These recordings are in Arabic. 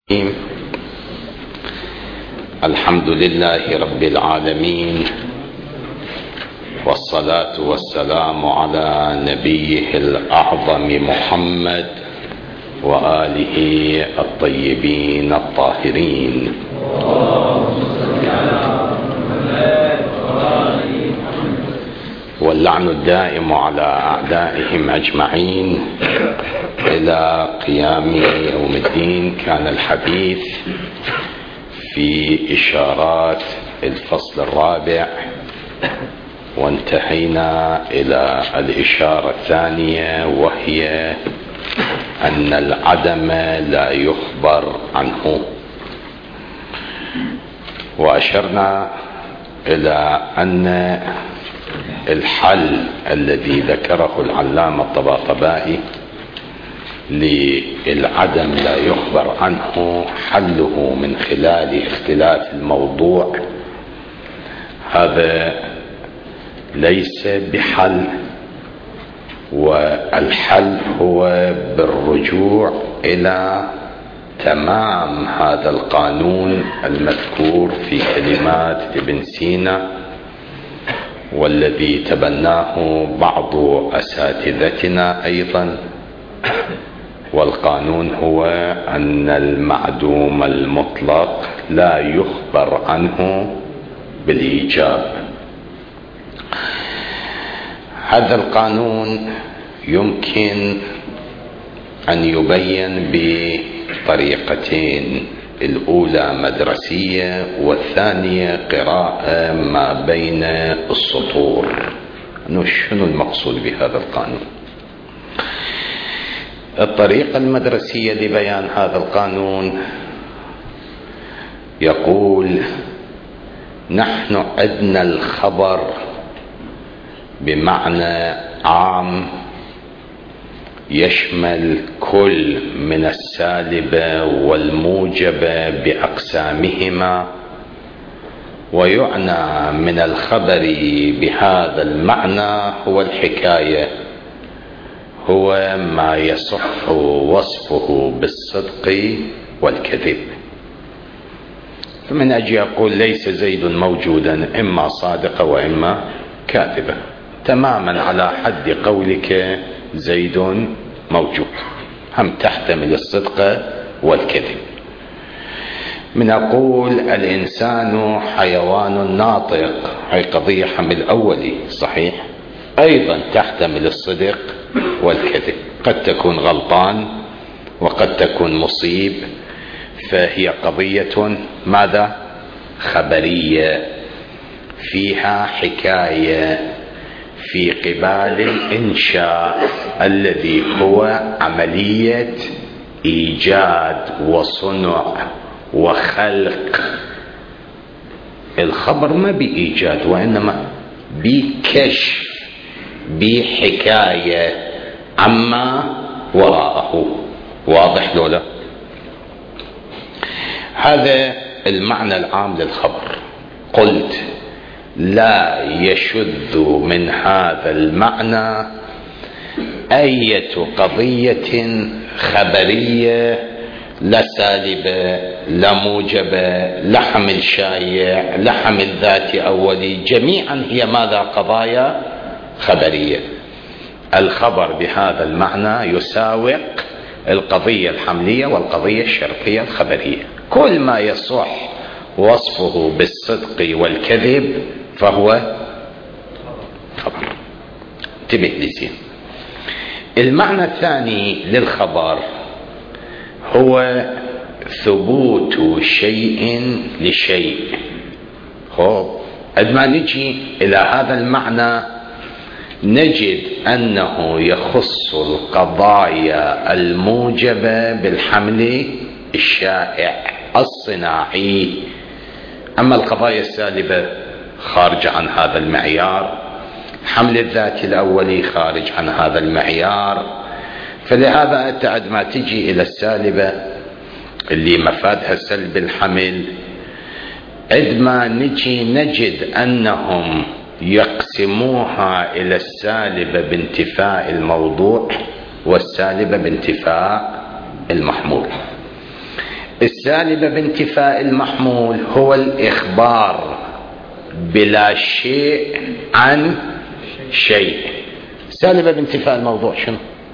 الحمد لله رب العالمين، والصلاة والسلام على نبيه الأعظم محمد وآله الطيبين الطاهرين. واللعن الدائم على أعدائهم أجمعين إلى قيام يوم الدين. كان الحديث في إشارات الفصل الرابع، وانتهينا إلى الإشارة الثانية، وهي أن العدم لا يخبر عنه. وأشرنا إلى أن الحل الذي ذكره العلامة الطباطبائي للعدم لا يخبر عنه حله من خلال اختلاف الموضوع. هذا ليس بحل، والحل هو بالرجوع إلى تمام هذا القانون المذكور في كلمات ابن سينا، والذي تبناه بعض أساتذتنا أيضا. والقانون هو أن المعدوم المطلق لا يخبر عنه بالإيجاب. هذا القانون يمكن أن يبين بطريقتين: الأولى مدرسية، والثانية قراءة ما بين السطور. شنو المقصود بهذا القانون؟ الطريقة المدرسية لبيان هذا القانون يقول: نحن عندنا الخبر بمعنى عام يشمل كل من السالبة والموجبة بأقسامهما، ويعنى من الخبر بهذا المعنى هو الحكاية، هو ما يصح وصفه بالصدق والكذب. فمن أجل يقول: ليس زيد موجودا، إما صادقة وإما كاذبة، تماما على حد قولك زيد موجود، هم تحتمل الصدق والكذب. من أقول الإنسان حيوان ناطق، هي قضية حمل أولي صحيح، أيضا تحتمل الصدق والكذب، قد تكون غلطان وقد تكون مصيب، فهي قضية ماذا؟ خبرية، فيها حكاية في قبال الإنشاء الذي هو عملية إيجاد وصنع وخلق. الخبر ما بإيجاد، وإنما بكشف، بحكاية عما وراءه. واضح لولا؟ هذا المعنى العام للخبر. قلت: لا يشذ من هذا المعنى أية قضية خبرية، لا سالبة لا موجبة لا حمل شائع لا حمل ذاتي أولي، جميعا هي ماذا؟ قضايا خبرية. الخبر بهذا المعنى يساوق القضية الحملية والقضية الشرطية الخبرية. كل ما يصح وصفه بالصدق والكذب فهو خبر. انتبه لي زين. المعنى الثاني للخبر هو ثبوت شيء لشيء. عندما نجي إلى هذا المعنى نجد أنه يخص القضايا الموجبة بالحمل الشائع الصناعي، أما القضايا السالبة خارج عن هذا المعيار. حمل الذات الأولي خارج عن هذا المعيار. فلهذا أنت عندما تجي إلى السالبة اللي مفادها سلب الحمل، عندما نجي نجد أنهم يقسموها إلى السالبة بانتفاء الموضوع والسالبة بانتفاء المحمول. السالبة بانتفاء المحمول هو الإخبار بلا شيء عن شيء. سالبة بانتفاء الموضوع شنو؟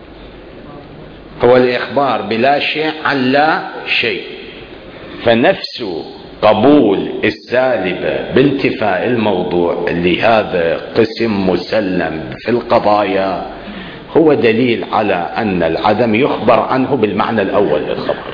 هو الإخبار بلا شيء عن لا شيء. فنفس قبول السالبة بانتفاء الموضوع اللي هذا قسم مسلم في القضايا هو دليل على أن العدم يخبر عنه بالمعنى الأول للخبر،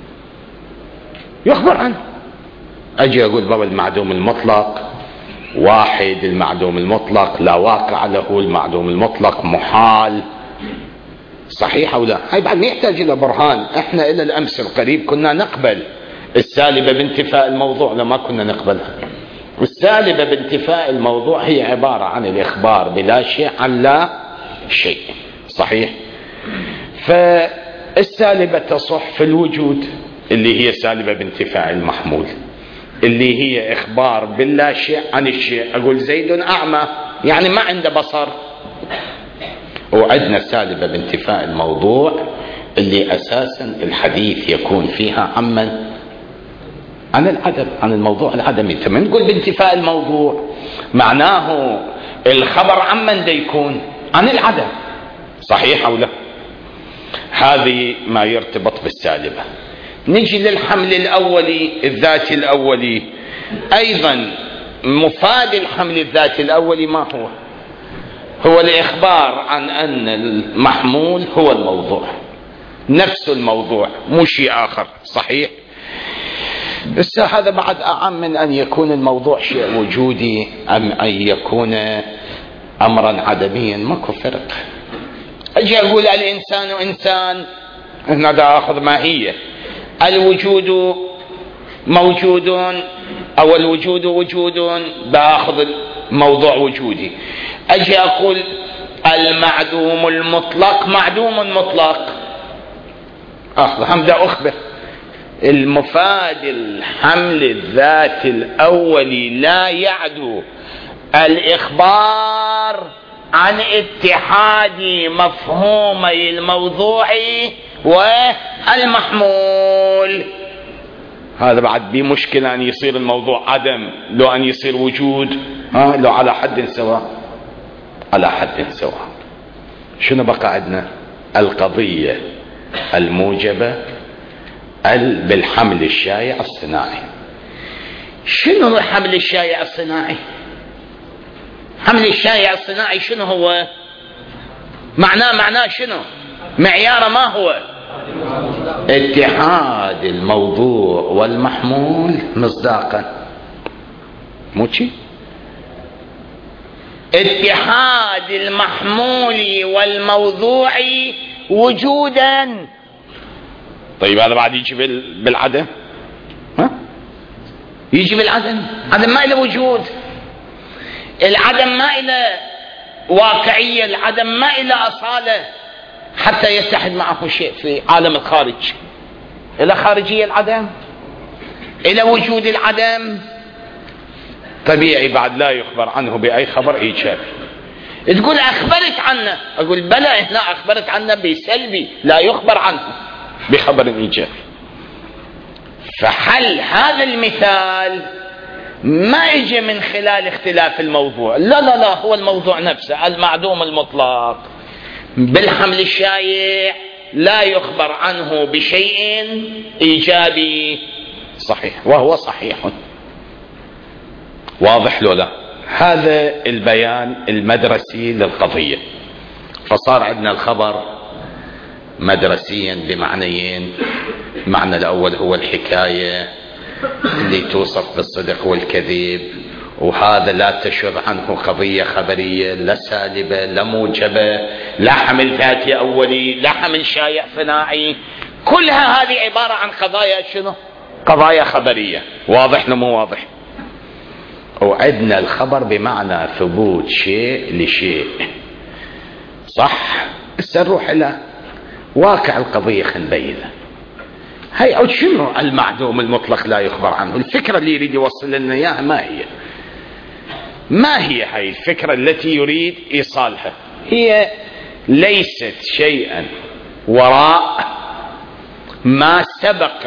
يخبر عنه. أجي أقول بابا المعدوم المطلق واحد، المعدوم المطلق لا واقع له، المعدوم المطلق محال، صحيح أو لا؟ هاي بعد ما يحتاج إلى برهان. إحنا إلى الأمس القريب كنا نقبل السالبة بانتفاء الموضوع، لما كنا نقبلها. السالبة بانتفاء الموضوع هي عبارة عن الإخبار بلا شيء عن لا شيء، صحيح؟ فالسالبة تصح في الوجود اللي هي سالبة بانتفاء المحمول، اللي هي إخبار باللا شيء عن الشيء. أقول زيد أعمى، يعني ما عنده بصر. وعندنا سالبة بانتفاء الموضوع اللي أساسا الحديث يكون فيها عمن؟ عن العدم، عن الموضوع العدمي. ثم نقول بانتفاء الموضوع معناه الخبر عمن دا يكون؟ عن العدم، صحيح أو لا؟ هذه ما يرتبط بالسالبة. نجي للحمل الأولي الذاتي الأولي. أيضا مفاد الحمل الذاتي الأولي ما هو؟ هو الإخبار عن أن المحمول هو الموضوع، نفس الموضوع مو شيء آخر، صحيح؟ بس هذا بعد أعم من أن يكون الموضوع شيء وجودي أم أن يكون أمرا عدميا. ماكو فرق. أجي أقول الإنسان إنسان، هنا دا أخذ ماهية. الوجود موجود أو الوجود وجود، دا أخذ موضوع وجودي. أجي أقول المعدوم المطلق معدوم مطلق، أخذ همدا أخبر. المفاد الحمل الذات الأولي لا يعدو الإخبار عن اتحاد مفهومي الموضوع والمحمول. هذا بعد بمشكلة أن يصير الموضوع عدم لو أن يصير وجود، لو على حد سواء، على حد سواء. شنو بقى عندنا؟ القضية الموجبة بالحمل الشائع الصناعي. شنو الحمل الشائع الصناعي؟ حمل الشائع الصناعي شنو هو؟ معناه شنو؟ معياره ما هو؟ اتحاد الموضوع والمحمول مصداقا، مو شي؟ اتحاد المحمول والموضوع وجودا. طيب هذا بعد يجي بالعدم؟ يجي بالعدم. عدم ما إله وجود، العدم ما إله واقعية، العدم ما إله أصالة حتى يتحد معه شيء في عالم الخارج. إلى خارجية العدم، إلى وجود العدم. طبيعي بعد لا يخبر عنه بأي خبر إيجابي. تقول أخبرت عنه، أقول بلى، هنا أخبرت عنه بسلبي، لا يخبر عنه بخبر إيجابي. فحل هذا المثال ما اجى من خلال اختلاف الموضوع، لا هو الموضوع نفسه المعدوم المطلق بالحمل الشائع لا يخبر عنه بشيء إيجابي، صحيح، وهو صحيح. واضح لو لا؟ هذا البيان المدرسي للقضية. فصار عندنا الخبر مدرسيا بمعنيين. المعنى الأول هو الحكاية اللي توصف بالصدق والكذب، وهذا لا تشذ عنه قضية خبرية، لا سالبة لا موجبة، لا حمل ذاتي أولي، لا حمل شائع صناعي. كلها هذه عبارة عن قضايا شنو؟ قضايا خبرية. واضح لو مو واضح؟ وعدنا الخبر بمعنى ثبوت شيء لشيء، صح؟ بس نروح إلى واقع القضية خنبيلة. هاي أو شنو المعدوم المطلق لا يخبر عنه؟ الفكرة اللي يريد يوصل لنا إياها ما هي هاي الفكرة التي يريد إيصالها؟ هي ليست شيئا وراء ما سبق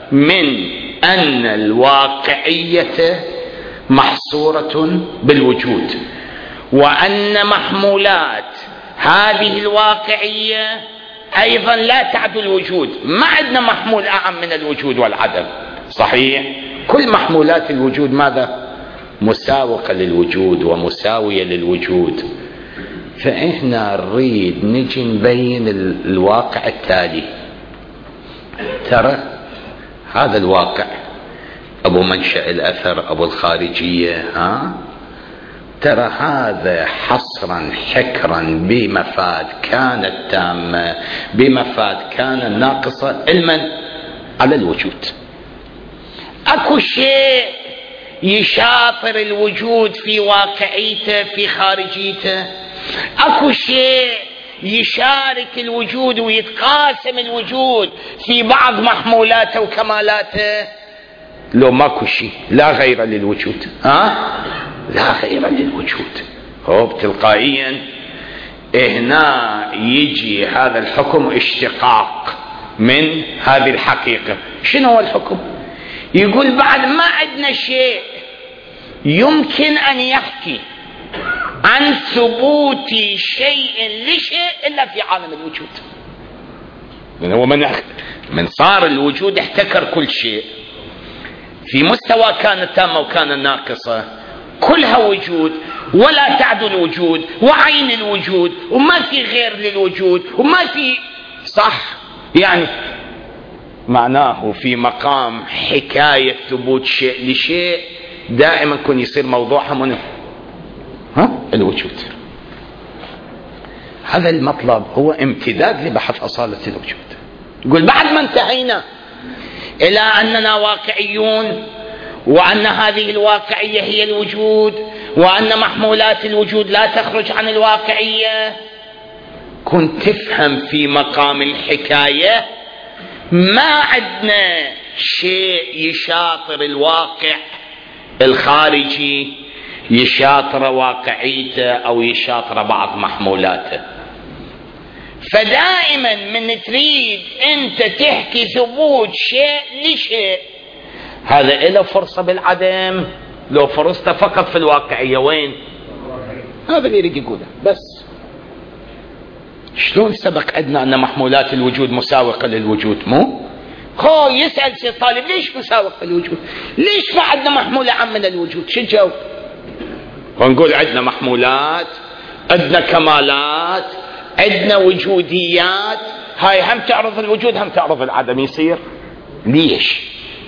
من أن الواقعية محصورة بالوجود، وأن محمولات هذه الواقعية أيضا لا تعدو الوجود. ما عندنا محمول أعم من الوجود والعدم، صحيح؟ كل محمولات الوجود ماذا؟ مساوقة للوجود ومساوية للوجود. فإحنا نريد نجي نبين الواقع التالي. ترى هذا الواقع أبو منشأ الأثر، أبو الخارجية، ترى هذا حصرا حكرا بمفاد كانت تامة بمفاد كان ناقصة علما على الوجود. اكو شيء يشاطر الوجود في واقعيته في خارجيته، اكو شيء يشارك الوجود ويتقاسم الوجود في بعض محمولاته وكمالاته. لو ماكو شيء لا غير للوجود، لا غير للوجود، هو تلقائيا هنا يجي هذا الحكم اشتقاق من هذه الحقيقة. شنو هو الحكم؟ يقول بعد ما عندنا شيء يمكن أن يحكي عن ثبوت شيء لشيء إلا في عالم الوجود. هو من صار الوجود احتكر كل شيء في مستوى كانت تامة وكان ناقصة، كلها وجود ولا تعدو الوجود وعين الوجود، وما في غير للوجود وما في صح. يعني معناه في مقام حكاية ثبوت شيء لشيء دائما كن يصير موضوعها من الوجود. هذا المطلب هو امتداد لبحث أصالة الوجود. يقول بعد ما انتهينا إلى أننا واقعيون، وأن هذه الواقعية هي الوجود، وأن محمولات الوجود لا تخرج عن الواقعية، كنت تفهم في مقام الحكاية ما عندنا شيء يشاطر الواقع الخارجي، يشاطر واقعيته أو يشاطر بعض محمولاته. فدائما من تريد أنت تحكي ثبوت شيء لشيء، هذا له فرصة بالعدم، لو فرصته فقط في الواقعية وين؟ هذا اللي يريد يقوله. بس شلون سبق عندنا أن محمولات الوجود مساوقة للوجود؟ مو هو يسأل شي طالب ليش مساوقة للوجود؟ ليش ما عندنا محمولة عام من الوجود؟ شو الجواب؟ ونقول عندنا محمولات، عندنا كمالات، عندنا وجوديات، هاي هم تعرض الوجود هم تعرض العدم. يصير ليش؟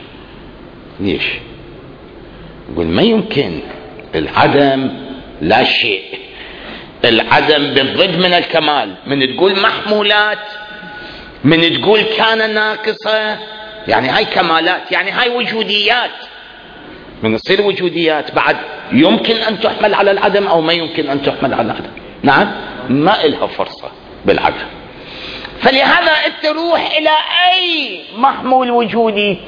يقول ما يمكن العدم لا شيء، العدم بالضد من الكمال. من تقول محمولات، من تقول كان ناقصة، يعني هاي كمالات، يعني هاي وجوديات. من تصير وجوديات بعد يمكن أن تحمل على العدم أو ما يمكن أن تحمل على العدم. نعم، ما إلها فرصة بالعدم. فلهذا تروح إلى أي محمول وجودي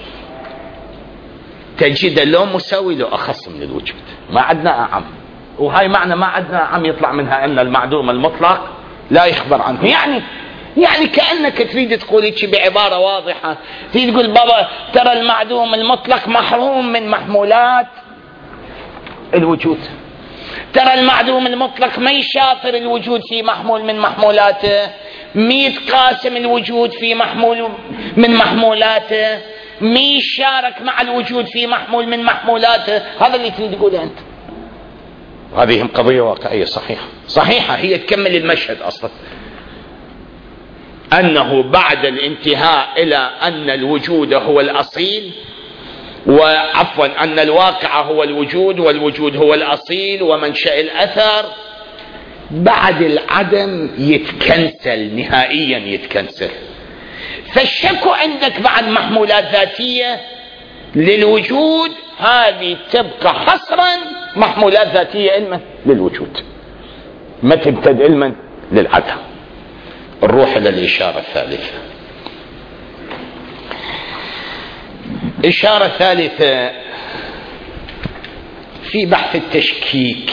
تجد له مساوي له أخص من الوجود. ما عندنا أعم، وهاي معنى ما عندنا أعم يطلع منها أن المعدوم المطلق لا يخبر عنه. يعني كأنك تريد تقول شيء بعبارة واضحة، تريد تقول بابا ترى المعدوم المطلق محروم من محمولات الوجود، ترى المعدوم المطلق ما يشاطر الوجود في محمول من محمولاته، ميتقاسم الوجود في محمول من محمولاته، ميشارك مع الوجود في محمول من محمولاته. هذا اللي تريد تقوله أنت. هذه قضية واقعية صحيحة، هي تكمل المشهد أصلا، أنه بعد الانتهاء إلى أن الوجود هو الأصيل، وعفوا أن الواقع هو الوجود والوجود هو الأصيل ومنشأ الأثر، بعد العدم يتكنسل نهائيا، يتكنسل. فالشك عندك بعد محمولات ذاتية للوجود، هذه تبقى حصرا محمولات ذاتية علما للوجود، ما تبتدئ علما للعدم. نروح إلى الإشارة الثالثة. إشارة ثالثة في بحث التشكيك.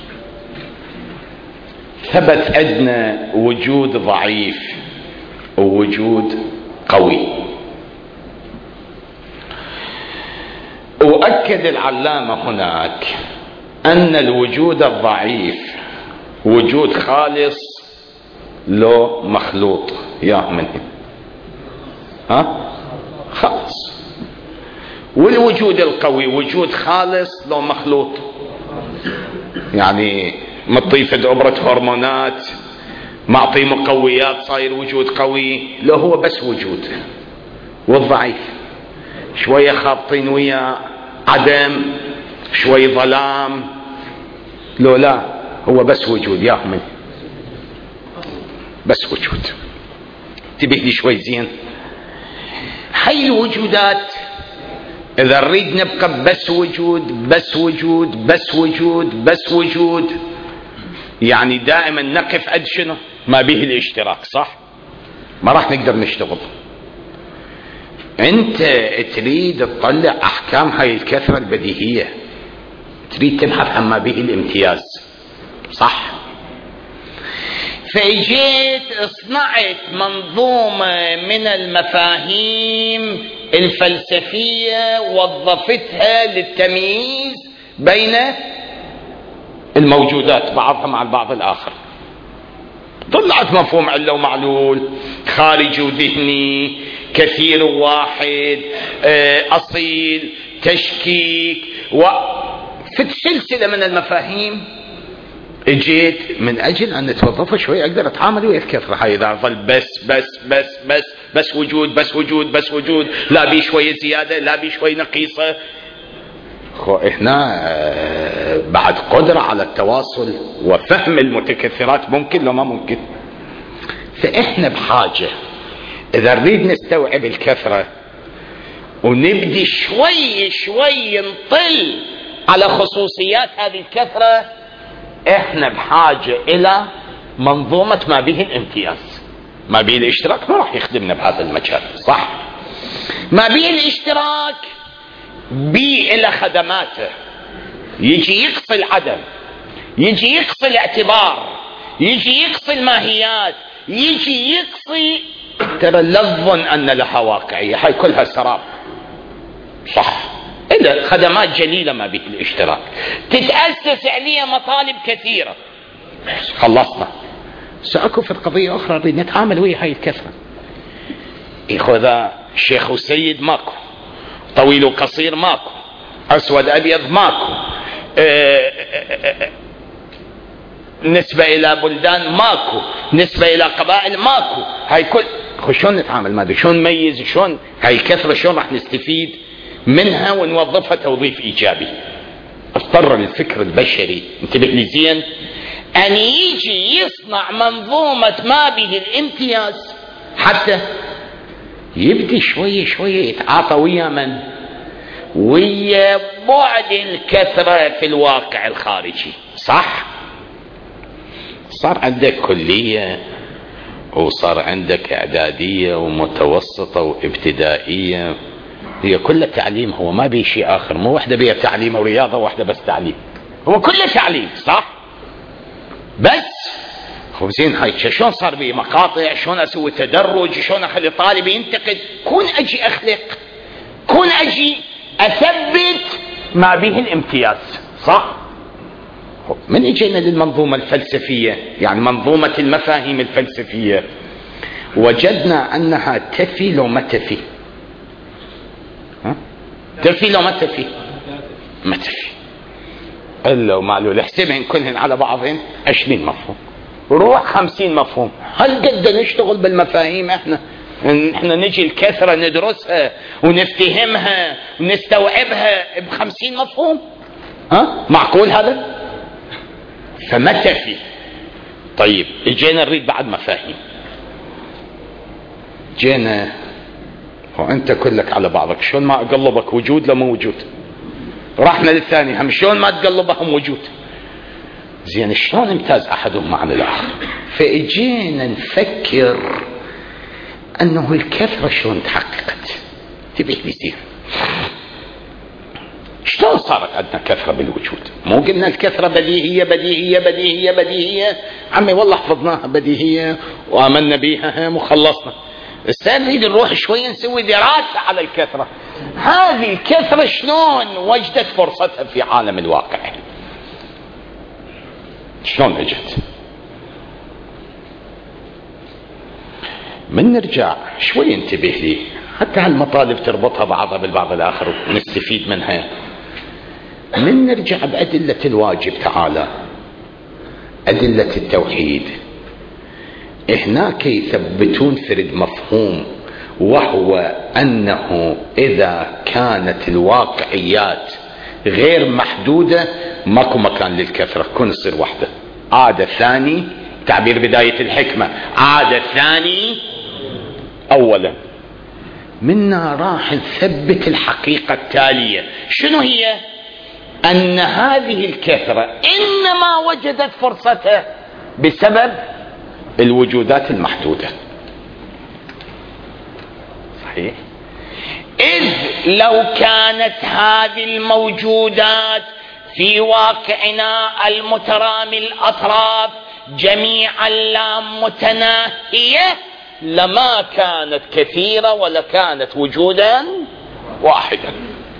ثبت عندنا وجود ضعيف ووجود قوي. وأكد العلامة هناك أن الوجود الضعيف وجود خالص لو مخلوط يا من خالص، والوجود القوي وجود خالص لو مخلوط، يعني مطيفة دبرة هرمونات معطي مقويات صاير وجود قوي، لو هو بس وجود، والضعيف شوية خابطين ويا عدم شوي ظلام، لو لا هو بس وجود يا من بس وجود. انتبه لي شوي زين، هاي الوجودات إذا نريد نبقى بس وجود بس وجود بس وجود بس وجود، يعني دائما نقف عند شنو؟ ما به الاشتراك، صح؟ ما راح نقدر نشتغل. أنت تريد تطلع أحكام هاي الكثرة البديهية، تريد تبحث عن ما به الامتياز، صح؟ فجيت صنعت منظومة من المفاهيم الفلسفية وظفتها للتمييز بين الموجودات بعضها مع البعض الآخر. طلعت مفهوم علة ومعلول، خارجي وذهني، كثير وواحد، أصيل، تشكيك، وفي سلسلة من المفاهيم اجيت من اجل ان نتوظفها شوي اقدر اتعامل ويا الكثره هاي. اذا ظل بس وجود بس وجود بس وجود، لا بي شويه زياده لا بي شوي نقيصه، احنا بعد قدره على التواصل وفهم المتكثرات ممكن لو ما ممكن. فاحنا بحاجه اذا نريد نستوعب الكثره ونبدي شوي شوي نطل على خصوصيات هذه الكثره، احنا بحاجة الى منظومة ما به الامتياز. ما به الاشتراك ما راح يخدمنا بهذا المجال، صح؟ ما به الاشتراك بي الى خدماته، يجي يقصي العدم، يجي يقصي الاعتبار، يجي يقصي الماهيات، يجي يقصي ترى لظن ان لها واقعية، هاي كلها سراب، صح؟ إلا خدمات جليلة ما به الاشتراك تتأسس عليها مطالب كثيرة. خلصنا، سأكون في القضية أخرى نريد نتعامل ويا هاي الكثرة. إخوة شيخ وسيد ماكو، طويل وقصير ماكو، أسود أبيض ماكو، نسبة إلى بلدان ماكو، نسبة إلى قبائل ماكو. هاي كل شلون نتعامل ماذا؟ شلون نميز؟ شلون هاي الكثرة شلون راح نستفيد منها ونوظفها توظيف إيجابي؟ اضطر الفكر البشري، انتبه لي زين، أن يجي يصنع منظومة ما به الامتياز حتى يبدي شوية شوية يتعاطى ويا من؟ ويا بعد الكثرة في الواقع الخارجي، صح؟ صار عندك كلية وصار عندك إعدادية ومتوسطة وابتدائية، هي كل تعليم، هو ما بيه شيء آخر، مو واحدة بيه تعليم ورياضة واحدة بس تعليم، هو كله تعليم، صح؟ بس هو زين هاي شلون صار بيه مقاطع، شلون أسوي تدرج، شلون أخلي طالب ينتقد، كون أجي أخلق، كون أجي أثبت ما به الامتياز، صح؟ من اجينا للمنظومة الفلسفية، يعني منظومة المفاهيم الفلسفية، وجدنا أنها تفي لو ما تفي. تفي لو ما تفي؟ ما تفي إلا ومعلول. احسبهن كلهن على بعضهن 20 مفهوم، روح 50 مفهوم. هل قد نشتغل بالمفاهيم احنا نجي الكثرة ندرسها ونفتهمها ونستوعبها ب50 مفهوم؟ معقول هذا؟ فما تفي. طيب اجينا نريد بعد مفاهيم، جينا وانت كلك على بعضك، شلون ما اقلبك وجود لما وجود. رحنا للثاني، هم شلون ما تقلبهم وجود. زين شلون امتاز احدهم عن الاخر؟ فاجينا نفكر انه الكثرة شلون تحققت. تبيه لي زين، شلون صارت عندنا كثرة بالوجود؟ مو قلنا الكثرة بديهية بديهية بديهية بديهية؟ عمي والله حفظناها بديهية وآمنا بيها وخلصنا. السؤال نريد نروح شوية نسوي دراسة على الكثرة. هذه الكثرة شلون وجدت فرصتها في عالم الواقع؟ شلون اجت؟ من نرجع شوي انتبه لي، حتى هالمطالب تربطها بعضها بالبعض الآخر ونستفيد منها. من نرجع بأدلة الواجب تعالى، أدلة التوحيد، هناك يثبتون فرد مفهوم، وهو أنه إذا كانت الواقعيات غير محدودة ماكو مكان للكثرة، كون تصير وحدة. عادة ثاني، تعبير بداية الحكمة، عادة ثاني أولا. منا راح نثبت الحقيقة التالية، شنو هي؟ أن هذه الكثرة إنما وجدت فرصتها بسبب الوجودات المحدودة. صحيح؟ إذ لو كانت هذه الموجودات في واقعنا المترامي الأطراف جميعا لا متناهية لما كانت كثيرة ولا كانت وجودا واحدا.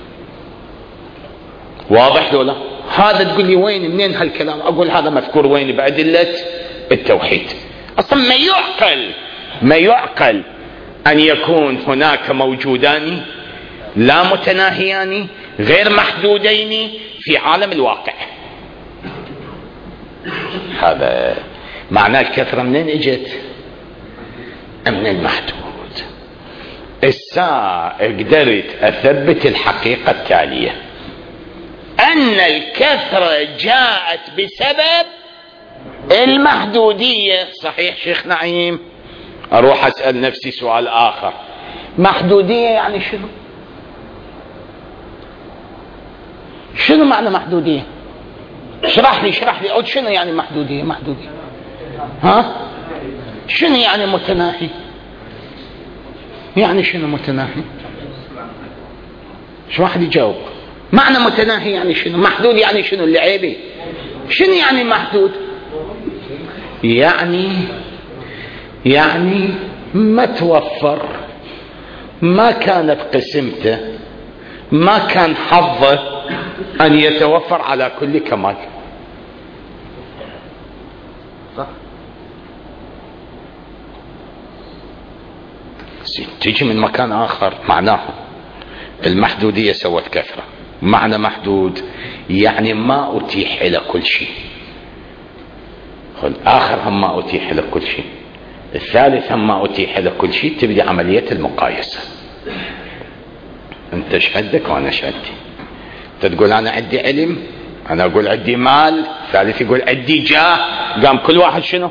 واضح ولا؟ هذا تقول لي وين منين هالكلام؟ أقول هذا مذكور وين؟ بأدلة التوحيد. أصلا ما يعقل أن يكون هناك موجودان لا متناهيان غير محدودين في عالم الواقع. هذا معناه الكثرة منين اجت؟ من المحدود. قدرت أثبت الحقيقة التالية، أن الكثرة جاءت بسبب المحدودية. صحيح شيخ نعيم؟ أروح أسأل نفسي سؤال آخر، محدودية يعني شنو؟ شنو معنى محدودية؟ اشرح لي أو شنو يعني محدودية؟ ها؟ شنو يعني متناهي؟ يعني شنو متناهي؟ شو واحد يجاوب؟ معنى متناهي يعني شنو؟ محدود يعني شنو اللي عيبي؟ شنو يعني محدود؟ يعني ما توفر، ما كانت قسمته، ما كان حظه أن يتوفر على كل كمال. صح؟ تيجي من مكان آخر، معناه المحدودية سوت كثرة. معنى محدود يعني ما أتيح إلى كل شيء. الآخر هم ما أتيح إلى كل شيء، الثالث هم ما أتيح إلى كل شيء. تبدي عملية المقايسة، أنت شهدك وأنا شهدتي. أنت تقول أنا عندي علم، أنا أقول عندي مال، الثالث يقول عندي جاه. قام كل واحد شنو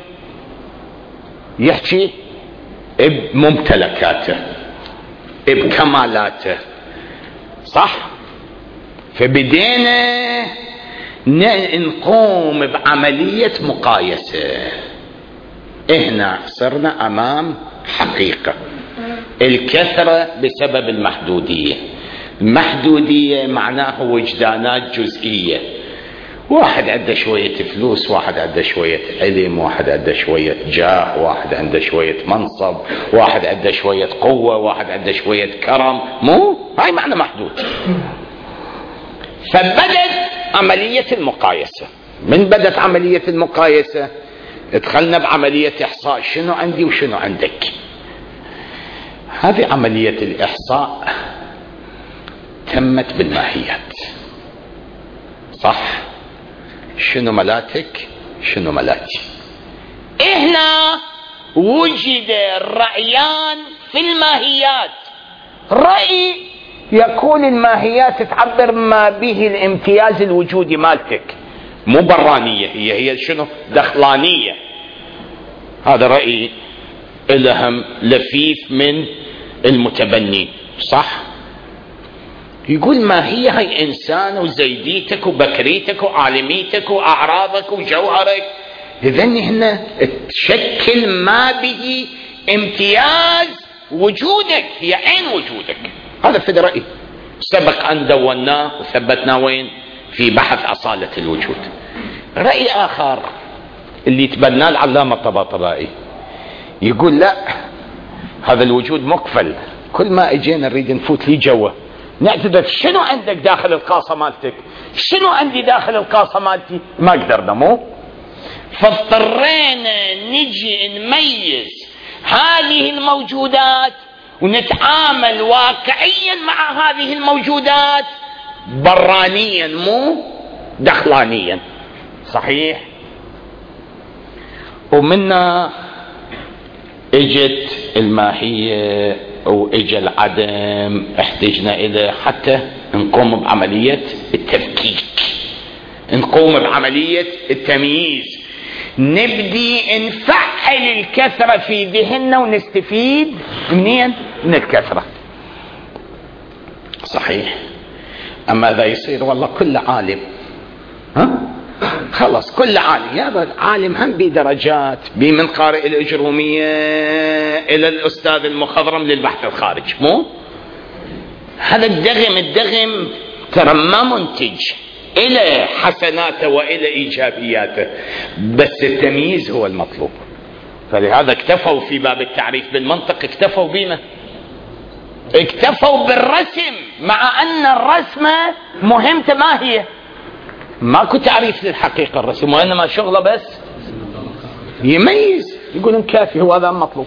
يحكي؟ بممتلكاته، بكمالاته. صح؟ فبدينا نقوم بعملية مقايسة. هنا صرنا أمام حقيقة، الكثرة بسبب المحدودية. المحدودية معناه وجدانات جزئية، واحد عنده شوية فلوس، واحد عنده شوية علم، واحد عنده شوية جاه، واحد عنده شوية منصب، واحد عنده شوية قوة، واحد عنده شوية كرم. مو هاي معنى محدود. فبدت عملية المقايسة. من بدت عملية المقايسة ادخلنا بعملية إحصاء، شنو عندي وشنو عندك. هذه عملية الإحصاء تمت بالماهيات. صح؟ شنو ملاتك شنو ملاتي. هنا وجد الرأيان في الماهيات. رأي يكون الماهيات تعبر ما به الامتياز الوجودي مالتك، مو برانية، هي شنو؟ دخلانية. هذا رأي إلهم لفيف من المتبنين. صح؟ يقول ما هي إنسان وزيديتك وبكريتك وعالميتك وأعراضك وجوهرك. إذن هنا تشكل ما به امتياز وجودك، هي عين وجودك. هذا في رأي سبق أن دوناه وثبتناه وين؟ في بحث أصالة الوجود. رأي آخر اللي تبناه العلامة الطباطبائي يقول لا، هذا الوجود مقفل، كل ما اجينا نريد نفوت لي جوا نعتذر شنو عندك داخل القاصة مالتك، شنو عندي داخل القاصة مالتي، ما قدرنا مو. فاضطرينا نجي نميز هذه الموجودات ونتعامل واقعيا مع هذه الموجودات برانيا مو دخلانيا. صحيح. ومنا اجت الماهية واجى العدم، احتجنا الى حتى نقوم بعملية التفكيك، نقوم بعملية التمييز، نبدي نفعل الكثرة في ذهننا ونستفيد منين؟ من الكثرة. صحيح. اما اذا يصير والله كل عالم، خلص كل عالم، يا عالم هم بدرجات، من قارئ الإجرومية إلى الأستاذ المخضرم للبحث الخارج، مو هذا الدغم ترى ما منتج إلى حسناته وإلى إيجابياته، بس التمييز هو المطلوب. فلهذا اكتفوا في باب التعريف بالمنطق، اكتفوا بنا، اكتفوا بالرسم، مع أن الرسم مهمته ما هي؟ ماكو تعريف للحقيقة الرسم، وإنما شغله بس يميز، يقولون كافي، هو هذا المطلوب.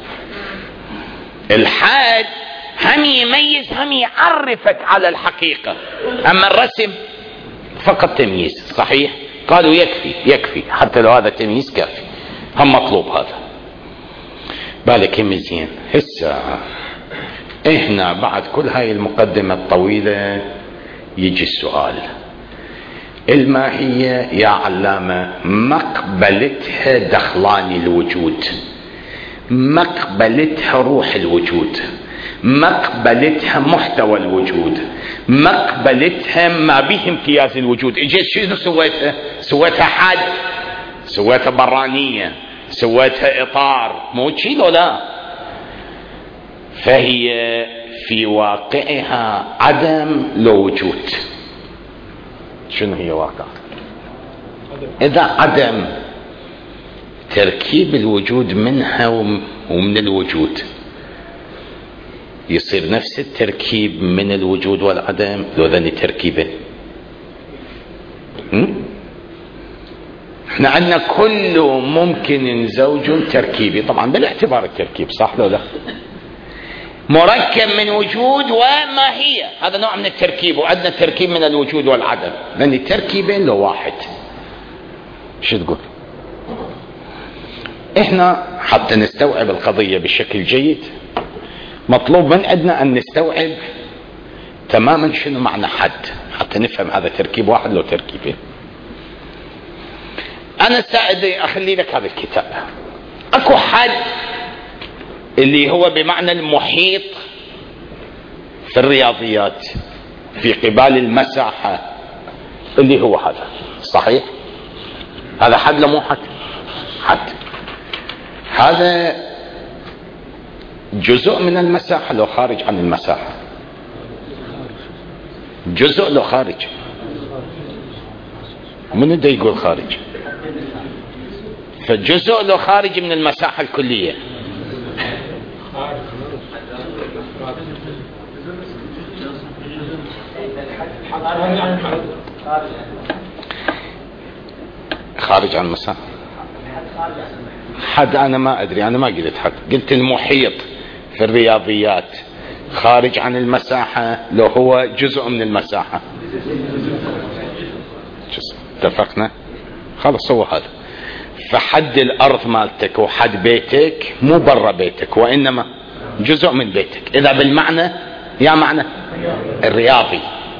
الحاد هم يميز هم يعرفك على الحقيقة، أما الرسم فقط تمييز. صحيح. قالوا يكفي حتى لو هذا تمييز كافي، هم مطلوب هذا. بالك مزين. هسه احنا بعد كل هاي المقدمة الطويلة يجي السؤال، الماهية يا علامة مقبلتها دخلان الوجود، مقبلتها روح الوجود، مقبلتها محتوى الوجود، مقبلتها ما به امتياز الوجود. اجيت شنو سويتها؟ سويتها حد، سويتها برانية، سويتها اطار، مو شي لو لا. فهي في واقعها عدم لو وجود. شنو هي واقع؟ إذا عدم تركيب الوجود منها ومن الوجود، يصير نفس التركيب من الوجود والعدم لو ذني تركيبه. احنا عندنا كل ممكن زوج تركيبي، طبعا بالاعتبار التركيب، صح لو لا؟ مركب من وجود وماهية، هذا نوع من التركيب، وعندنا تركيب من الوجود والعدم، لأن التركيبين لو واحد. شو تقول؟ احنا حتى نستوعب القضية بشكل جيد مطلوب من عندنا أن نستوعب تماما شنو معنى حد، حتى نفهم هذا تركيب واحد لو تركيبين. أنا ساعدي أخلي لك هذا الكتاب. أكو حد اللي هو بمعنى المحيط في الرياضيات في قبال المساحة، اللي هو هذا. صحيح. هذا حد لو مو حد؟ حد. هذا جزء من المساحة لو خارج عن المساحة؟ جزء لو خارج؟ من دا يقول خارج؟ فجزء لو خارج من المساحة الكلية. خارج عن المساحة. حد أنا ما أدري، أنا ما قلت حد، قلت المحيط في الرياضيات خارج عن المساحة لو هو جزء من المساحة. اتفقنا؟ خلص هو هذا. فحد الأرض مالتك وحد بيتك مو برا بيتك، وإنما جزء من بيتك، إذا بالمعنى يا معنى الرياضي.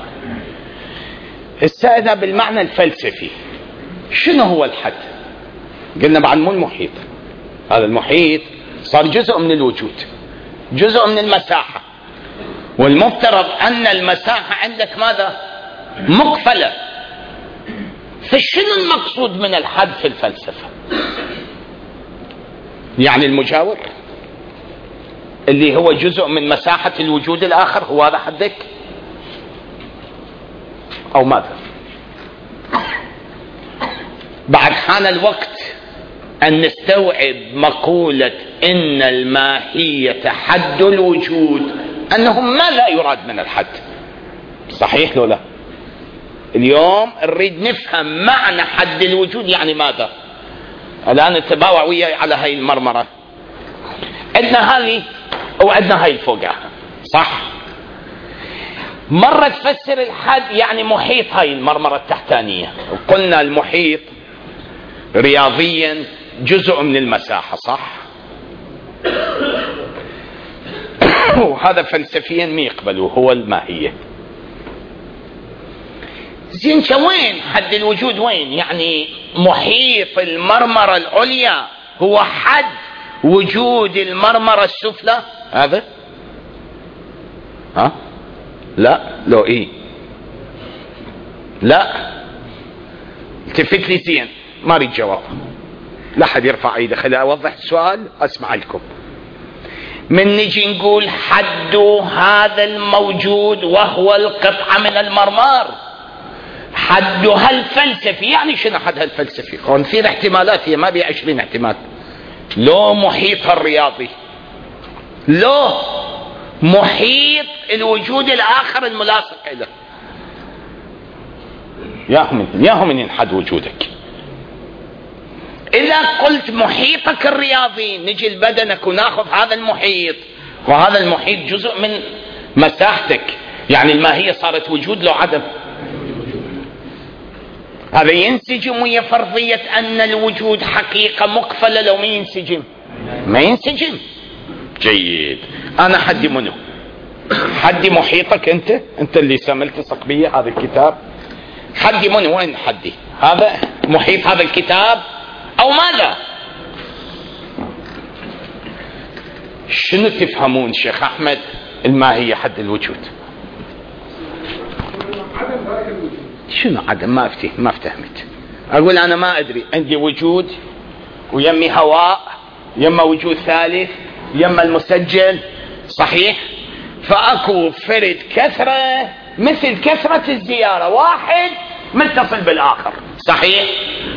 إذا بالمعنى الفلسفي شنو هو الحد؟ قلنا بعد مو المحيط، هذا المحيط صار جزء من الوجود، جزء من المساحة، والمفترض أن المساحة عندك ماذا؟ مقفلة. فشنو المقصود من الحد في الفلسفة؟ يعني المجاور اللي هو جزء من مساحة الوجود الآخر، هو هذا حدك أو ماذا؟ بعد حان الوقت أن نستوعب مقولة إن الماهية حد الوجود، أنه ما لا يراد من الحد. صحيح لو لا؟ اليوم نريد نفهم معنى حد الوجود يعني ماذا. الآن نتباوع وياي على هاي المرمرة، عندنا هذه وعندنا هاي الفوقها، صح؟ مرة تفسر الحد يعني محيط هاي المرمرة التحتانية، وقلنا المحيط رياضيا جزء من المساحة، صح؟ وهذا فلسفيا ما يقبله، هو الماهية. زين وين حد الوجود؟ وين يعني محيط المرمرة العليا هو حد وجود المرمرة السفلى؟ هذا ها؟ لا لو ايه؟ لا التفت لي زين، ما اريد جواب، لا حد يرفع ايده، خليني اوضح السؤال اسمع لكم. من نجي نقول حد هذا الموجود وهو القطعة من المرمار، حدها الفلسفي، يعني شنو حدها الفلسفي؟ هون في احتمالات، هي ما بي 20 احتمال. لو محيطها الرياضي، لو محيط الوجود الآخر الملاصق له، ياهم من حد وجودك. إذا قلت محيطك الرياضي، نجي لبدنك وناخذ هذا المحيط، وهذا المحيط جزء من مساحتك، يعني الماهية صارت وجود لو عدم. هذا ينسجم ويا فرضية أن الوجود حقيقة مقفلة لو ما ينسجم؟ ما ينسجم. جيد، أنا حدي منه؟ حدي محيطك أنت اللي سملت صقبية هذا الكتاب، حدي منه؟ وين حدي؟ هذا محيط هذا الكتاب أو ماذا؟ شنو تفهمون شيخ أحمد الماهية حد الوجود؟ شنو عدم؟ ما افتهمت. اقول انا ما ادري، عندي وجود ويمي هواء، يما وجود ثالث، يما المسجل، صحيح؟ فاكو فرد كثرة مثل كثرة الزيارة، واحد متصل بالاخر، صحيح؟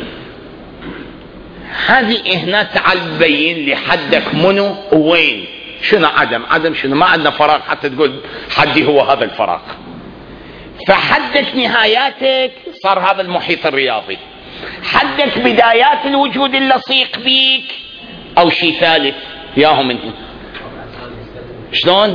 هذه هنا تعال بين لي حدك منو وين. شنو عدم شنو؟ ما عندنا فراغ حتى تقول حدي هو هذا الفراغ. فحدك نهاياتك صار هذا المحيط الرياضي، حدك بدايات الوجود اللصيق بيك او شيء ثالث ياهم منه. شلون؟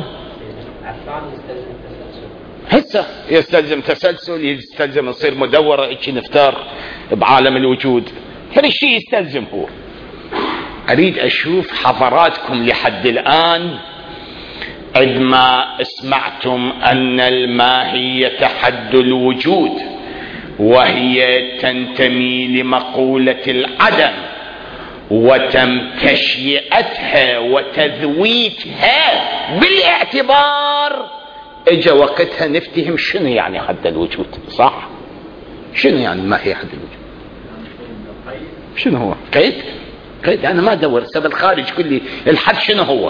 هسه يستلزم تسلسل، يستلزم يصير مدورة، هيك نفتر بعالم الوجود، كل شيء يستلزم. هو اريد اشوف حضراتكم لحد الان عندما سمعتم أن الماهية حد الوجود وهي تنتمي لمقولة العدم وتم تشيئتها وتذويتها بالاعتبار، اجا وقتها نفتهم شنو يعني حد الوجود، صح؟ شنو يعني الماهية حد الوجود؟ شنو هو؟ قيد أنا ما أدور سبب الخارج كلي، الحد شنو هو؟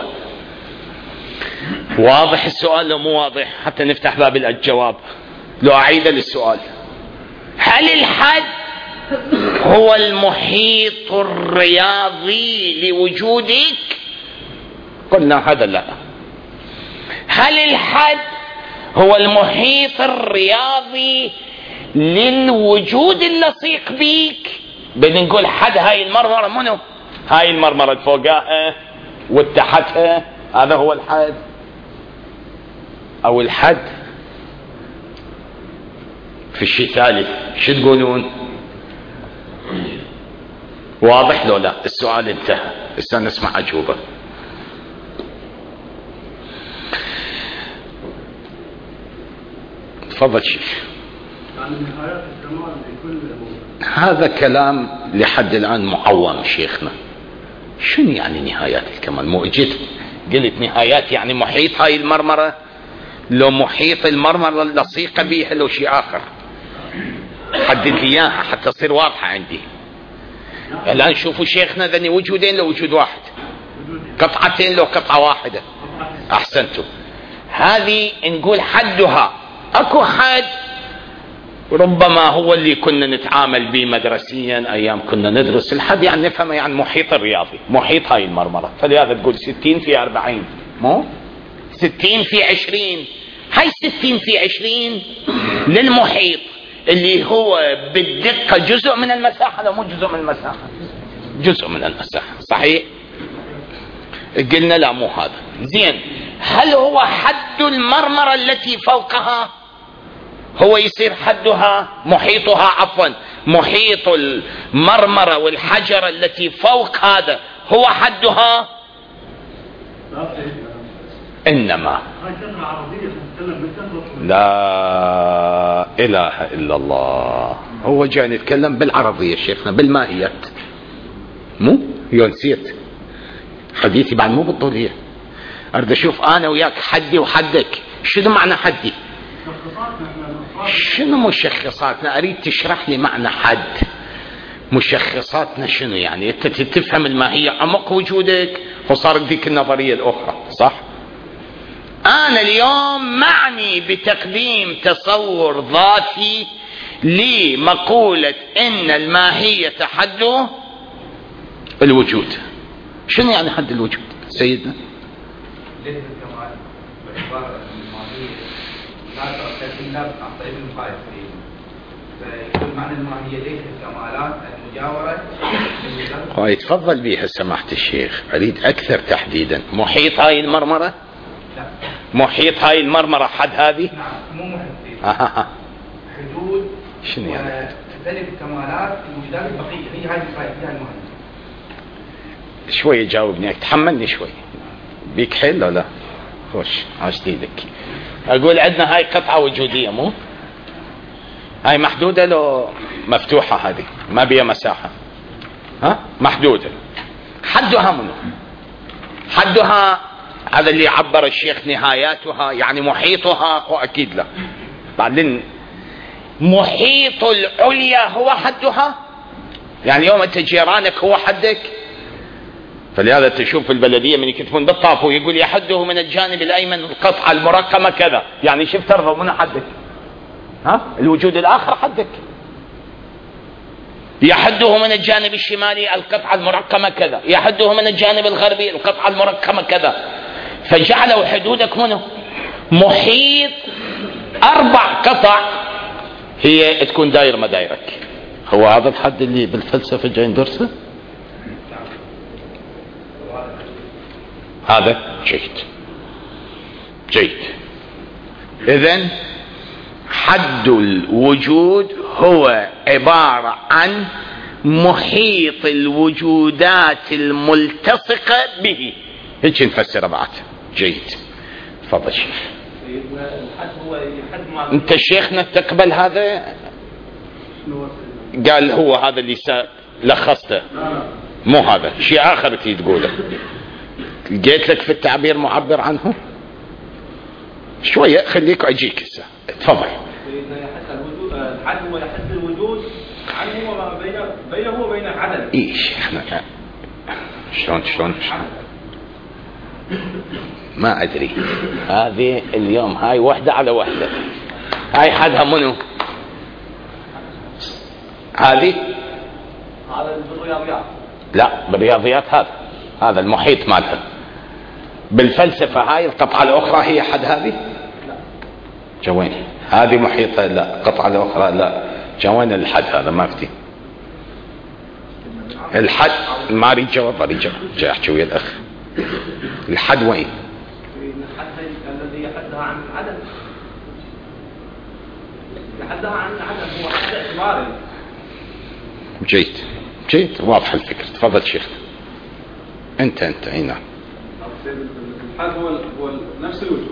واضح السؤال لو مو واضح؟ حتى نفتح باب الجواب. لو أعيد للسؤال، هل الحد هو المحيط الرياضي لوجودك؟ قلنا هذا لا. هل الحد هو المحيط الرياضي للوجود اللصيق بيك؟ بدنا نقول حد هاي المرمرة منو؟ هاي المرمرة الفوقاها والتحتها، هذا هو الحد او الحد في شيء ثالث. شو تقولون؟ واضح لو لا؟ السؤال انتهى، هسه نسمع اجوبه. تفضل شيخ. هذا كلام لحد الان معوم شيخنا. شنو يعني نهايات الكمال؟ مو اجيت قلت نهايات يعني محيط هاي المرمرة، لو محيط المرمرة اللصيقة بيها لو شيء آخر، حدد لي إياها حتى تصير واضحة عندي. الآن شوفوا شيخنا، ذني وجودين لو وجود واحد، قطعتين لو قطعة واحدة. أحسنتم. هذه نقول حدها أكو حد ربما هو اللي كنا نتعامل به مدرسيا أيام كنا ندرس الحد، يعني نفهمه يعني محيط الرياضي، محيط هاي المرمرة. فلهذا تقول 60 في 40، مو 60 في 20. هاي 60 في 20 للمحيط اللي هو بالدقة جزء من المساحة. لا مو جزء من المساحة، جزء من المساحة. صحيح؟ قلنا لا مو هذا. زين، هل هو حد المرمرة التي فوقها؟ هو يصير حدها محيطها، عفوا محيط المرمرة والحجرة التي فوق هذا هو حدها؟ إنما لا إله إلا الله، هو جاي نتكلم بالعربية شيخنا بالماهيات، مو نسيت حديثي بعد مو بالطولية. أريد أشوف أنا وياك حدي وحدك. شنو معنى حدي؟ شنو مشخصاتنا؟ أريد تشرح لي معنى حد. مشخصاتنا شنو يعني؟ أنت تفهم الماهية عمق وجودك وصارت ذيك النظرية الأخرى، صح؟ أنا اليوم معني بتقديم تصور ذاتي لمقولة إن الماهية حد الوجود. شنو يعني حد الوجود سيدنا؟ ليس الكمال باعتبار الماهية لا تأتي إلا عن طريق المقايسة، فيكون معنى الماهية ليس الكمالات المجاورة. تفضل بها سماحة الشيخ، أريد أكثر تحديدا. محيط هاي المرمرة؟ لا. محيط هاي المرمرة حد هذه؟ نعم، مو محيط. حدود شنو يعني؟ تختلف الكمالات الموجودات البقية، هي هاي الماهية. شوية جاوبني، تحملني شوي. بيك حيل ولا لا؟ خوش عاش ايدك. اقول عندنا هاي قطعة وجودية، مو هاي محدودة لو مفتوحة؟ هذه ما بيها مساحة، ها محدودة. حدها منه؟ حدها هذا اللي عبر الشيخ نهاياتها، يعني محيطها واكيد لا. بعدين محيط العليا هو حدها، يعني يوم انت جيرانك هو حدك. فلهذا تشوف البلدية من يكتبون بالطافو يقول يحده من الجانب الأيمن القطعة المرقمة كذا، يعني شوف ترضى من حدك؟ ها الوجود الآخر حدك. يحده من الجانب الشمالي القطعة المرقمة كذا، يحده من الجانب الغربي القطعة المرقمة كذا. فجعلوا حدودك منه محيط 4 قطع هي تكون داير مدايرك. هو هذا الحد اللي بالفلسفة جاي ندرسه؟ هذا جيد. إذن حد الوجود هو عبارة عن محيط الوجودات الملتصقة به. هيك نفسر بعد. جيد، تفضل شيخ. انت شيخنا تقبل هذا؟ قال هو هذا اللي لخصته، مو هذا شيء آخر تقوله. لقيت لك في التعبير معبر عنه شوية، خليك أجيك هسه. تفضل. الحد هو حد الوجود عنه وما بينه وبين العدم. إيش إحنا شلون ما أدري. هذه اليوم هاي وحدة على وحدة. هاي حدها منو؟ هذه بالرياضيات. لا بالرياضيات هذا المحيط مالها. بالفلسفة هاي القطعة الأخرى هي حد هذه؟ لا. جوين هذه محيطة؟ لا. قطعة الأخرى لا. جوين الحد هذا ما فتي. الحد ما أريد جواب، جاي أحكي ويا الأخ. الحد وين؟ الحد الذي يحدها عن العدم. يحدها عن العدم هو حد اعتباري. جيد واضح الفكرة. تفضل شيخ. انت اي نعم. الحد هو نفس الوجود.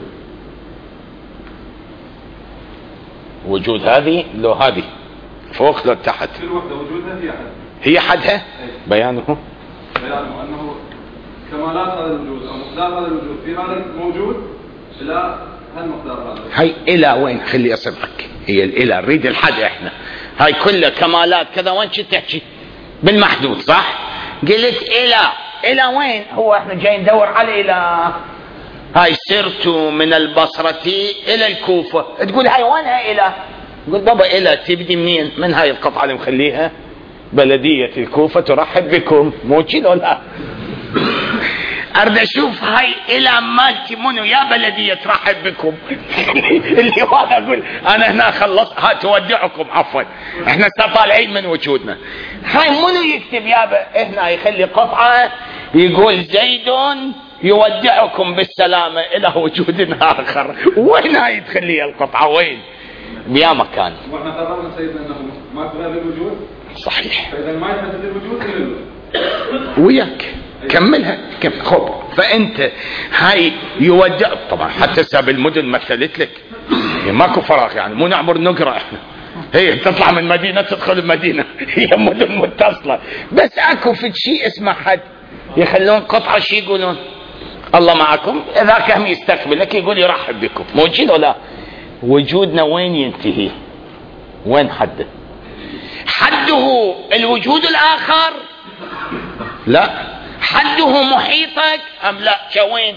وجود هذه لو هذه فوق لو تحت. كل وحدة وجودها هي حدها. بيانه أنه كمالات هذا الوجود أو مقدار هذا الوجود في هذا الموجود إلى هالمقدار هذا. هاي إلى وين؟ خلي أصبحك. هي الإلى نريد الحد إحنا. هاي كلها كمالات كذا. وين كنت تحكي؟ بالمحدود صح؟ قلت إلى وين؟ هو إحنا جاي ندور على إلى. هاي سرت من البصرة إلى الكوفة. تقول هاي وينها إلى؟ تقول بابا إلى تبدي منين؟ من هاي القطعة اللي مخليها بلدية الكوفة ترحب بكم. مو كذا ولا؟ اريد اشوف هاي الى مالتي منو يا بلدية ترحب بكم. اللي وانا اقول انا هنا خلصت ها تودعكم عفوا احنا طالعين من وجودنا. هاي منو يكتب يابا هنا يخلي قطعة يقول زيد يودعكم بالسلامة الى وجود اخر؟ وين هاي تخلي القطعة وين بيا مكان؟ واحنا قررنا سيدنا انه ما تغير للوجود. صحيح. فاذا ما يحدد الوجود وياك كملها خب. فانت هاي يودع طبعا حتى ساب المدن مثلت لك يعني ماكو فراغ يعني مو نعمر نقرا احنا هي تطلع من مدينه تدخل المدينه هي مدن متصله بس اكو في شيء اسمه حد يخلون قطعه شيء يقولون الله معكم ذاك هم يستقبلك يقول يرحب بكم موجود ولا وجودنا وين ينتهي؟ وين حده؟ حده الوجود الاخر؟ لا. حده محيطك ام لا؟ شوين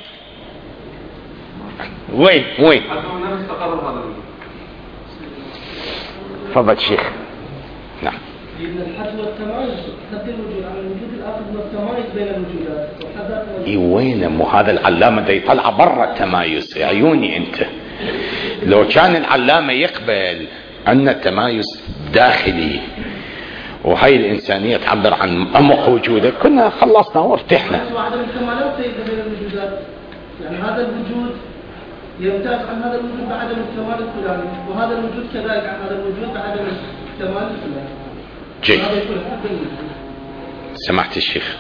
وين حده نفس تقرر هذا الوجود. تفضل شيخ. نعم. الحد والتمايز حد الوجود عن الوجود الاخر والتمايز بين الوجودات وحدات وين مو هذا العلامه ده يطلع برا التمايز يا عيوني انت. لو كان العلامه يقبل ان التمايز داخلي وهي الإنسانية تعبر عن أمق وجودك كنا خلصنا وارتحنا. وعدم الكمالات بين الوجودات يعني هذا الوجود يمتاز عن هذا الوجود بعدم الكمال الفلاني وهذا الوجود كذلك عن هذا الوجود بعدم الكمال الفلاني. جيد. سمعت الشيخ.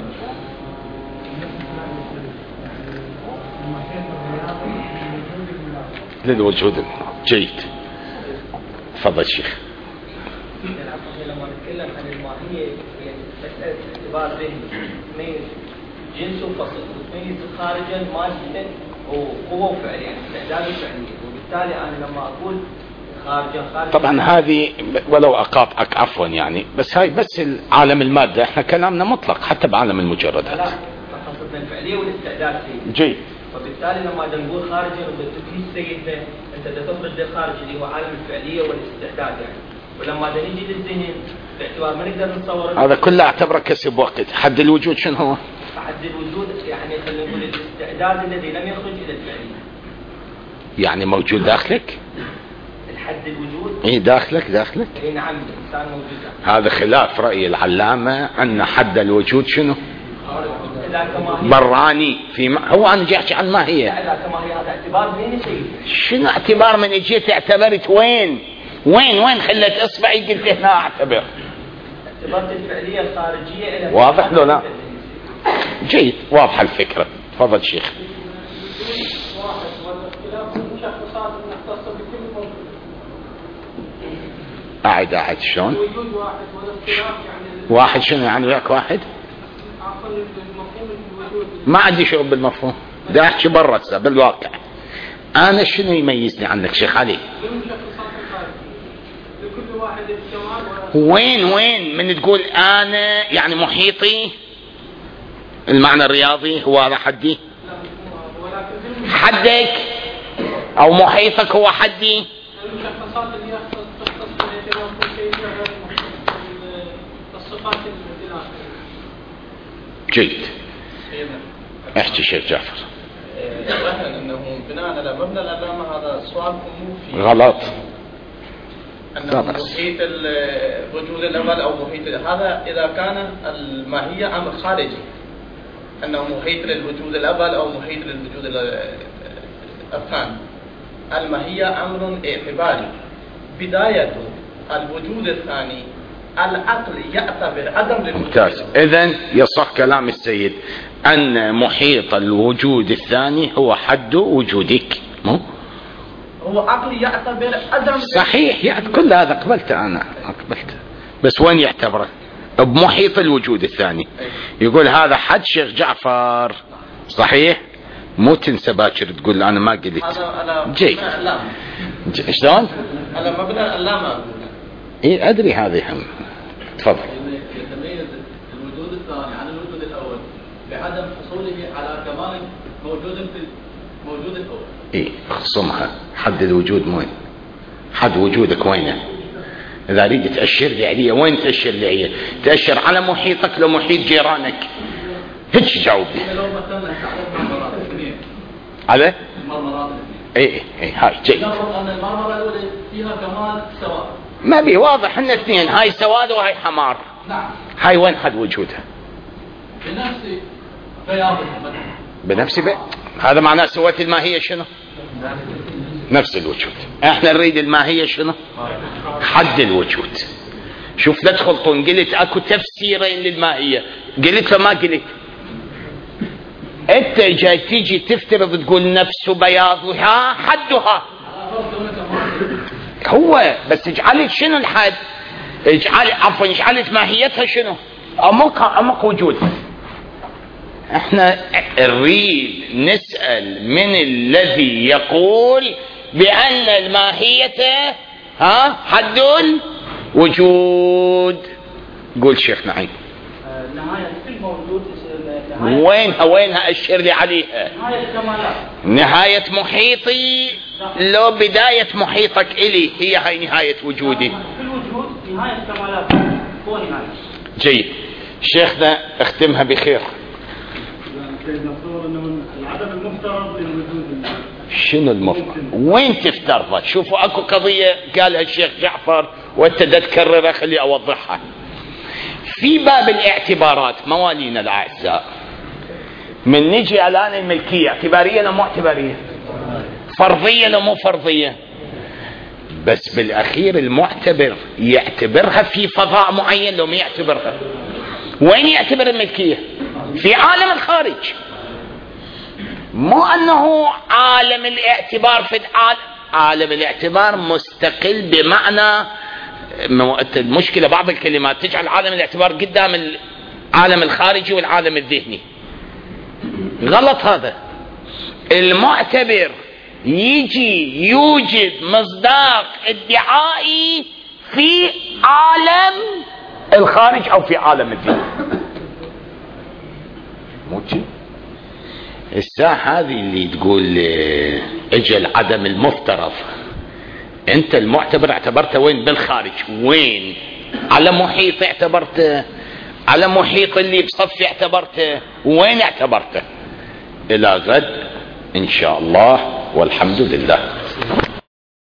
للوجود. جيد. تفضل الشيخ. لما نتكلم عن الماهية يعني مسألة اعتبار ذهني تميز جنس وفصل وتميز خارجا مادة وقوة وفعل يعني استعداد وفعلية وبالتالي أنا لما أقول خارجا طبعا هذه ولو أقاطعك عفوا يعني بس هاي بس عالم المادة احنا كلامنا مطلق حتى بعالم المجردات. لا قصدنا الفعلية والاستعداد فيه. جيد. وبالتالي لما نقول خارجا وبالتكليف سيدنا أنت تفرد الخارج اللي هو عالم الفعلية والاستعداد يعني ولما نيجي للذهن باعتبار ما نقدر نصور هذا كله اعتبره كسب وقت. حد الوجود شنو هو؟ حد الوجود يعني خلينا نقول الاستعداد الذي لم يخرج الى الفعلية يعني موجود داخلك؟ الحد الوجود اي داخلك اي نعم الانسان موجود. هذا خلاف رأي العلامة ان حد الوجود شنو؟ براني في هو انا جاي احكي عن ما هي. لا كما هي هذا اعتبار منين شيء؟ شنو اعتبار من جيت اعتبرت وين خلت اصبعي قلت هنا اعتبر؟ اعتبرت الفعلية الخارجية الى واضح لو لا؟ جيد واضحة الفكرة. تفضل شيخ. قاعد شلون؟ واحد شنو يعني وياك واحد؟ ما عندي شغل بالمفهوم ده احكي برا بالواقع. انا شنو يميزني عنك شيخ علي؟ وين من تقول انا يعني محيطي المعنى الرياضي هو هذا حدي؟ حدك او محيطك هو حدي؟ جيد. احكي شيخ جعفر. مثلا انه بناء على مبنى العلامه هذا سؤال غلط. انه محيط الوجود الاول او محيط هذا اذا كان الماهيه امر خارجي انه محيط للوجود الاول او محيط للوجود الثاني. الماهيه امر اعتباري بدايه الوجود الثاني العقل يعتبر عدم للوجود. ممتاز. اذن يصح كلام السيد ان محيط الوجود الثاني هو حد وجودك مو هو عقل يعتبر عدم. صحيح يعني كل هذا قبلته انا قبلته بس وين يعتبره؟ بمحيط الوجود الثاني. يقول هذا حد شيخ جعفر صحيح مو تنسى باكر تقول انا ما قلت. جيد. شلون؟ على مبنى العلامه. ايه ادري هذه هم. تفضل. يتميز الوجود الثاني عن الوجود الاول بعدم حصوله على كمال موجود الاول. ايه اخصمها. حد الوجود وين؟ حد وجودك وينه؟ اذا اريد تاشر لي عليه وين تاشر لي عليه؟ تاشر على محيطك لو محيط جيرانك هيك جاوبني لو مثلا تعرف المرمرات الاثنين على المرمرات الاثنين اي هاي جيد. نفرض ان المرمره الاولى فيها كمال سواء. ما بي واضح ان اثنين، هاي سواد وهاي حمار. نعم. هاي وين حد وجودها؟ بنفس بياضها مثلا. بنفس هذا معناه سويت الماهية شنو؟ نفس الوجود. احنا نريد الماهية شنو؟ حد الوجود. شوف لا تخلطون، قلت اكو تفسيرين للماهية، قلت فما قلت. انت جاي تيجي تفترض تقول نفس بياضها حدها. هو بس اجعلت شنو الحد؟ اجعلت ماهيتها شنو؟ عمق وجودها. احنا نريد نسأل من الذي يقول بأن الماهية حد وجود. قول شيخ نعيم. نهاية كل موجود وينها اشر لي عليها. نهاية الكمالات. نهاية محيطي لو بداية محيطك إلي هي هاي نهاية وجودي. كل وجود نهاية الكمالات هو نهاية. جيد شيخنا اختمها بخير. نفترض انه العدم المفترض للوجود. شنو المفترض؟ وين تفترضه؟ شوفوا اكو قضية قالها الشيخ جعفر وانت دا تكررها، خلي اوضحها. في باب الاعتبارات موالينا الاعزاء، من نجي الان الملكية اعتبارية ولا مو اعتبارية؟ فرضية ولا مو فرضية؟ بس بالاخير المعتبر يعتبرها في فضاء معين لو ما يعتبرها. وين يعتبر الملكية؟ في عالم الخارج، مو انه عالم الاعتبار في عالم الاعتبار مستقل بمعنى المشكلة بعض الكلمات تجعل عالم الاعتبار قدام العالم الخارجي والعالم الذهني. غلط هذا. المعتبر يجي يوجد مصداق ادعائي في عالم الخارج او في عالم الذهن. موجود الساعة هذه اللي تقول اجل عدم المفترض، انت المعتبر اعتبرته وين؟ بالخارج. وين؟ على محيط اعتبرته، على محيط اللي بصفي اعتبرته، وين اعتبرته؟ الى غد ان شاء الله والحمد لله.